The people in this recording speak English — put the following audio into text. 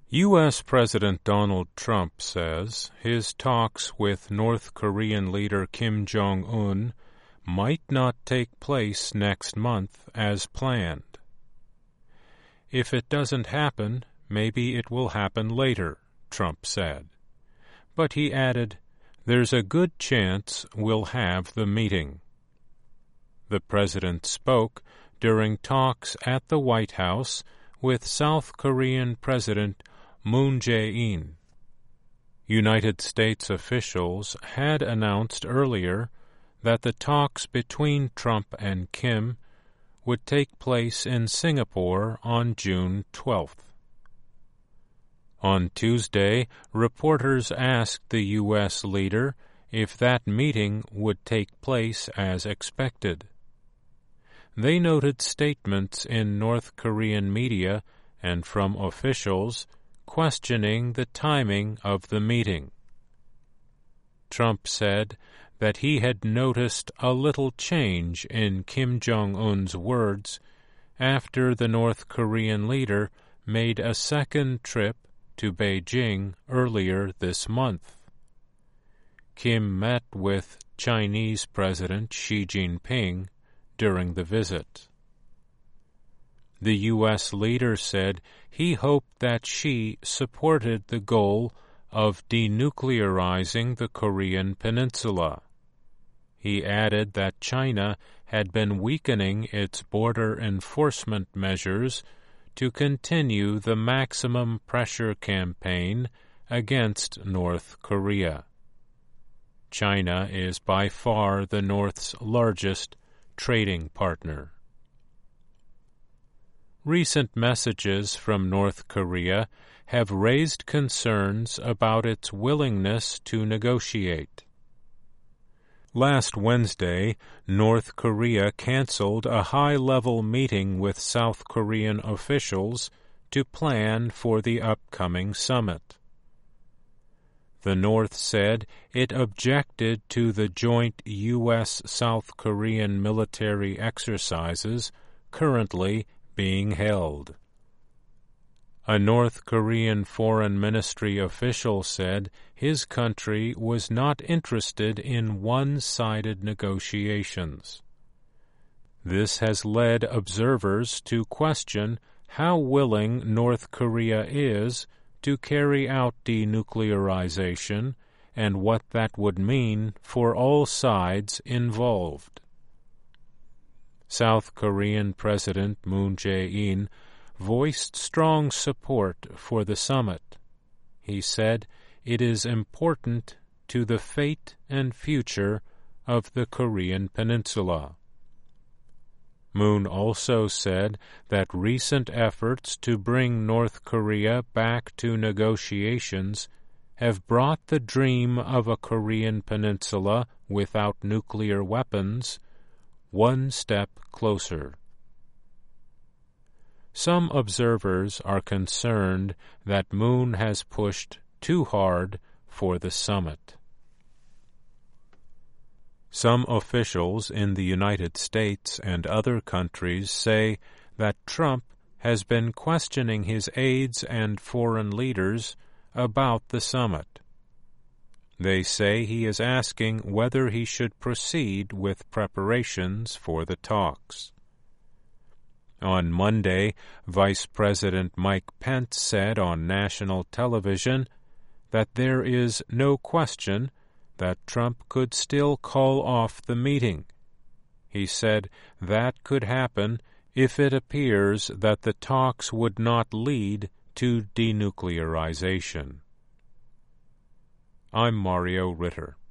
U.S. President Donald Trump says his talks with North Korean leader Kim Jong-un might not take place next month as planned. If it doesn't happen, maybe it will happen later, Trump said. But he added, "There's a good chance we'll have the meeting." The president spoke during talks at the White House with South Korean President Moon Jae-in. United States officials had announced earlier that the talks between Trump and Kim would take place in Singapore on June 12th. On Tuesday, reporters asked the U.S. leader if that meeting would take place as expected. They noted statements in North Korean media and from officials questioning the timing of the meeting. Trump said that he had noticed a little change in Kim Jong-un's words after the North Korean leader made a second trip to Beijing earlier this month. Kim met with Chinese President Xi Jinping during the visit. The U.S. leader said he hoped that Xi supported the goal of denuclearizing the Korean peninsula. He added that China had been weakening its border enforcement measures to continue the maximum pressure campaign against North Korea. China is by far the North's largest trading partner. Recent messages from North Korea have raised concerns about its willingness to negotiate. Last Wednesday, North Korea canceled a high-level meeting with South Korean officials to plan for the upcoming summit. The North said it objected to the joint U.S.-South Korean military exercises currently being held. A North Korean Foreign Ministry official said his country was not interested in one-sided negotiations. This has led observers to question how willing North Korea is to carry out denuclearization and what that would mean for all sides involved. South Korean President Moon Jae-in voiced strong support for the summit. He said it is important to the fate and future of the Korean peninsula. Moon also said that recent efforts to bring North Korea back to negotiations have brought the dream of a Korean peninsula without nuclear weapons one step closer. Some observers are concerned that Moon has pushed too hard for the summit. Some officials in the United States and other countries say that Trump has been questioning his aides and foreign leaders about the summit. They say he is asking whether he should proceed with preparations for the talks. On Monday, Vice President Mike Pence said on national television that there is no question that Trump could still call off the meeting. He said that could happen if it appears that the talks would not lead to denuclearization. I'm Mario Ritter.